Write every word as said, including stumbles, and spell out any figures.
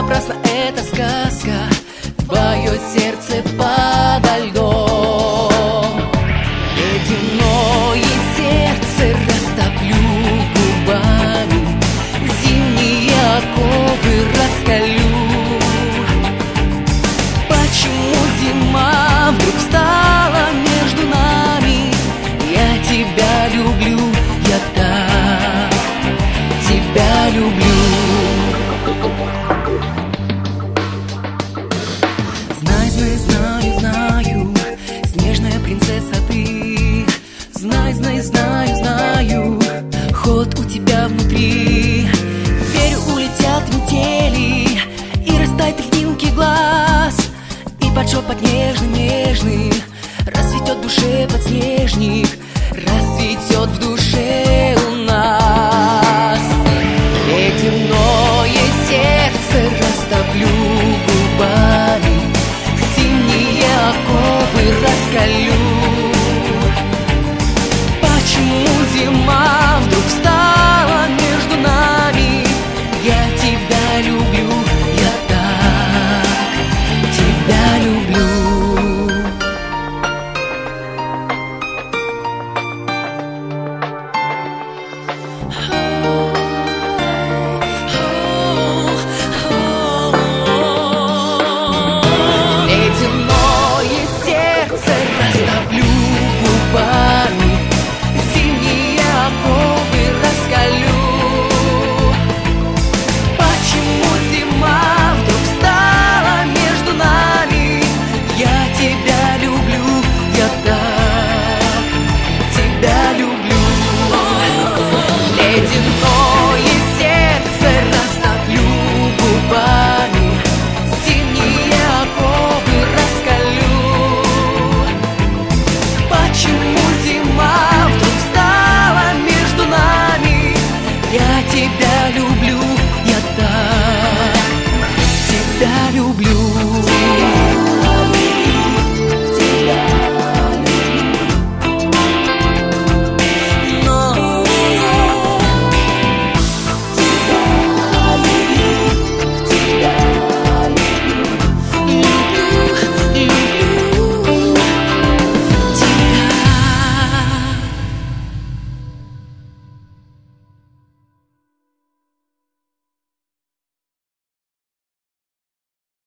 напрасно эта сказка, твое сердце подо льдом. Ледяное сердце растоплю губами, зимние оковы раскалю. Почему зима вдруг стала между нами? Я тебя люблю, я так тебя люблю. Знай, знай, знаю, знаю, снежная принцесса ты. Знай, знай, знаю, знаю, ход у тебя внутри. Верю, улетят метели и растают льдинки глаз, и под шепот нежный-нежный расцветет в душе под снег.